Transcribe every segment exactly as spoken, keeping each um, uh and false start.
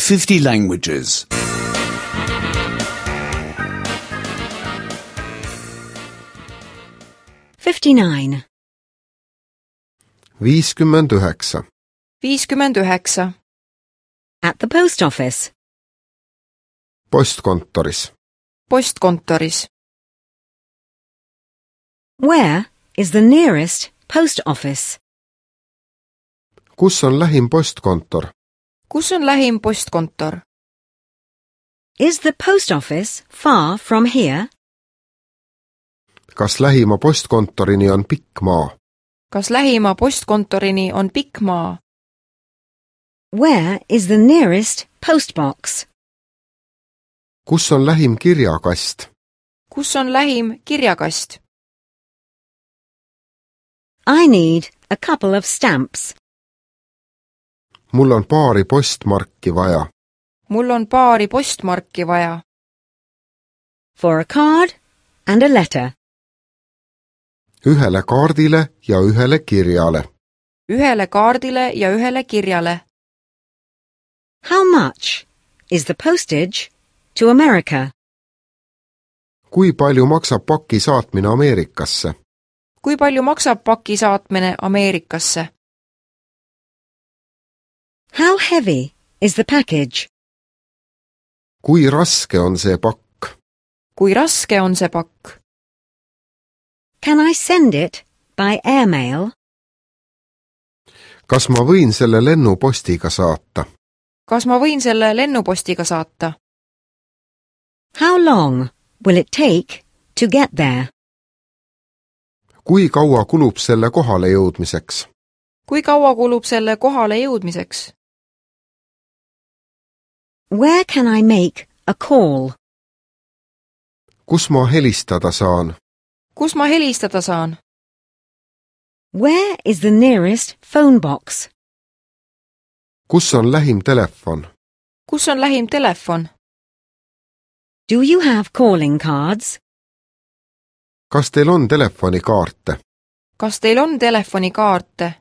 fifty languages. fifty-nine. viiskümmend üheksa. viiskümmend üheksa. At the post office. postkontoris. Postkontoris. Where is the nearest post office? kus on lähim postkontor? Kus on lähim postkontor? Is the post office far from here? kas lähima postkontorini on pikk maa? Kas lähima postkontorini on pikk maa? Where is the nearest postbox? kus on lähim kirjakast? Kus on lähim kirjakast? I need a couple of stamps. mul on paari postmarki vaja. Mul on paari postmarki vaja. For a card and a letter. ühele kaardile ja ühele kirjale. Ühele kaardile ja ühele kirjale. How much is the postage to America? kui palju maksab paki saatmine Ameerikasse? Kui palju maksab paki saatmine Ameerikasse? How heavy is the package? kui raske on see pakk? Kui raske on see pakk? Can I send it by airmail? kas ma võin selle lennupostiga saata? Kas ma võin selle lennupostiga saata? How long will it take to get there? kui kaua kulub selle kohale jõudmiseks? Kui kaua kulub selle kohale jõudmiseks? Where can I make a call? kus ma helistada saan? Kus ma helistada saan? Where is the nearest phone box? kus on lähim telefon? Kus on lähim telefon? Do you have calling cards? kas teil on telefonikaarte? Kas teil on telefonikaarte?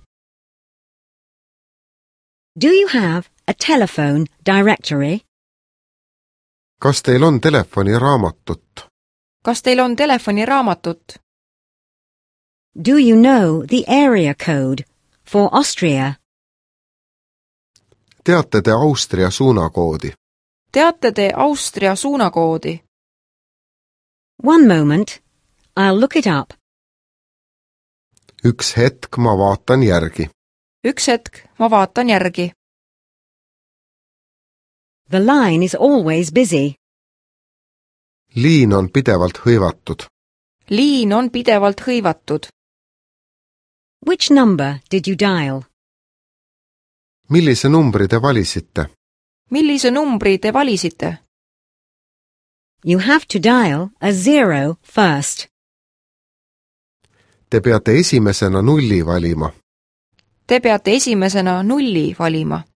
Do you have a telephone directory? kas teil on telefoniraamatut? Kas teil on telefoniraamatut? Do you know the area code for Austria? teate te Austria suunakoodi? Teate te Austria suunakoodi? One moment, I'll look it up. üks hetk, ma vaatan järgi. Üks hetk, ma vaatan järgi. The line is always busy. liin on pidevalt hõivatud. Liin on pidevalt hõivatud. Which number did you dial? millise numbri te valisite? Millise numbri te valisite? You have to dial a zero first. Te peate esimesena nulli valima. Te peate esimesena nulli valima.